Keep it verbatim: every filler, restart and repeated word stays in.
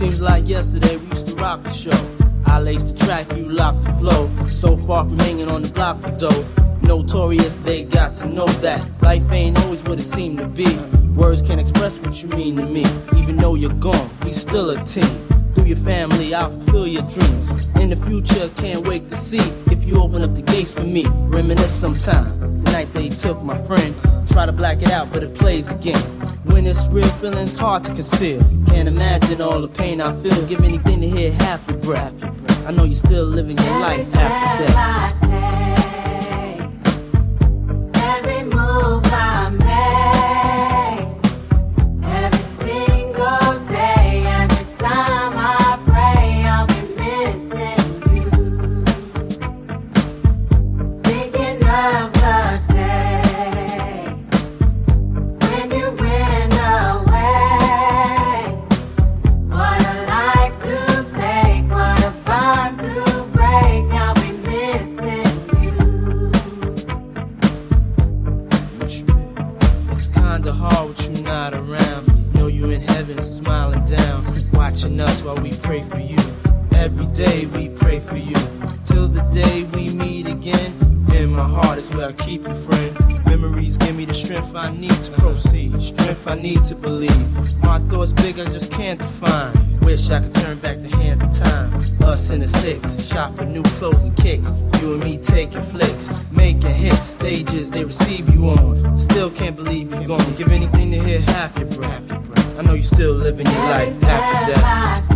Seems like yesterday we used to rock the show. I laced the track, you locked the flow. So far from hanging on the block for dough. Notorious, they got to know that life ain't always what it seemed to be. Words can't express what you mean to me. Even though you're gone, we still a team. Through your family, I'll fulfill your dreams. In the future, can't wait to see if you open up the gates for me. Reminisce sometime, the night they took my friend. Try to black it out, but it plays again. When it's real, feeling's hard to conceal. Can't imagine all the pain I feel. Give anything to hear half your breath. I know you're still living your life after death. Hard with you not around. Know you in heaven smiling down, watching us while we pray for you. Every day we pray for you, till the day we meet again. In my heart is where I keep you, friend. Memories give me the strength I need to proceed, strength I need to believe. My thoughts big, I just can't define. Wish I could turn back the hands of time. Us in the six, shop for new clothes and kicks. You and me taking flicks, making hits, stages they receive you on. Still can't believe you're gone. Give anything to hear half your breath. I know you still living your life after death.